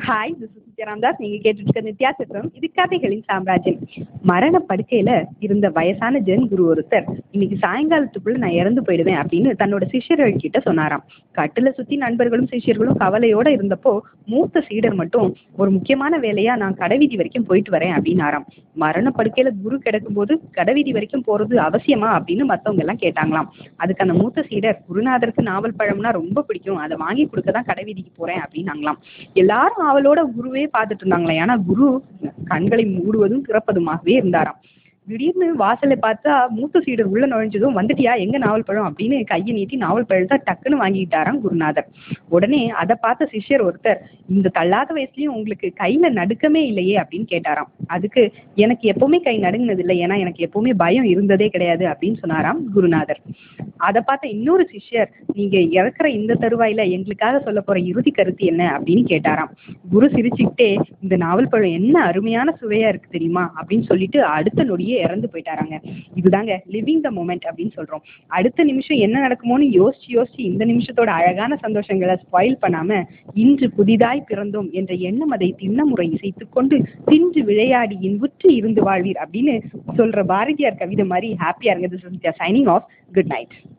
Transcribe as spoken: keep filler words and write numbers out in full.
Hi, this is Nithya Ramdas. நீங்க கேட்டுட்டு இருக்க நித்யா சித்திரம். இது கதைகளின் சாம்ராஜ்யம். மரண படுக்கையில இருந்த வயசான ஜென் குரு ஒருத்தர் இன்னைக்கு சாயங்காலத்துக்குள்ள நான் இறந்து போயிடுவேன் அப்படின்னு தன்னோட சிஷ்யர்கள் கிட்ட சொன்னாராம். கட்டுல சுத்தி நண்பர்களும் சிஷ்யர்களும் கவலையோட இருந்தப்போ மூத்த சீடர் மட்டும் ஒரு முக்கியமான வேலையா நான் கடைவீதி வரைக்கும் போயிட்டு வரேன் அப்படின்னாராம். மரண படுக்கையில குரு கிடக்கும் போது கடைவீதி வரைக்கும் போறது அவசியமா அப்படின்னு மத்தவங்க எல்லாம் கேட்டாங்களாம். அதுக்கு அந்த மூத்த சீடர், குருநாதருக்கு நாவல் பழம்னா ரொம்ப பிடிக்கும், அதை வாங்கி கொடுக்கதான் கடைவீதிக்கு போறேன் அப்படின்னாங்களாம். எல்லாரும் அவளோட குருவே பார்த்துட்டு இருந்தாங்களே. ஆனா குரு கண்களை மூடுவதும் திறப்பதுமாகவே இருந்தாராம். திடீர்னு வாசலை பார்த்தா மூத்த சீடர் உள்ள நுழைஞ்சதும், வந்துட்டியா, எங்க நாவல் பழம் அப்படின்னு கையை நீட்டி நாவல் பழத்தை டக்குன்னு வாங்கிட்டாராம் குருநாதர். உடனே அதை பார்த்த சிஷ்யர் ஒருத்தர், இந்த தள்ளாத வயசுலயும் உங்களுக்கு கையில நடுக்கமே இல்லையே அப்படின்னு கேட்டாராம். அதுக்கு, எனக்கு எப்பவுமே கை நடுங்கினது இல்லை, ஏன்னா எனக்கு எப்பவுமே பயம் இருந்ததே கிடையாது அப்படின்னு சொன்னாராம் குருநாதர். அதை பார்த்த இன்னொரு சிஷ்யர், நீங்க இறக்குற இந்த தருவாயில எங்களுக்காக சொல்ல போற இறுதி கருத்து என்ன அப்படின்னு கேட்டாராம். குரு சிரிச்சுக்கிட்டே, இந்த நாவல் பழம் என்ன அருமையான சுவையா இருக்கு தெரியுமா அப்படின்னு சொல்லிட்டு அடுத்த நொடியே இறந்து போயிட்டாராங்க. இதுதாங்க லிவிங் த மொமெண்ட் அப்படின்னு சொல்றோம். அடுத்த நிமிஷம் என்ன நடக்குமோன்னு யோசிச்சு யோசிச்சு இந்த நிமிஷத்தோட அழகான சந்தோஷங்களை ஸ்பாயில் பண்ணாம, இன்று புதிதாய் பிறந்தோம் என்ற எண்ணம் அதை திண்ணமுறை இசைத்துக் கொண்டு தின்று விளையாடி இன்புற்று இருந்து வாழ்வீர் அப்படின்னு சொல்ற பாரதியார் கவிதை மாதிரி ஹாப்பியா இருங்க. This is signing off. Good night.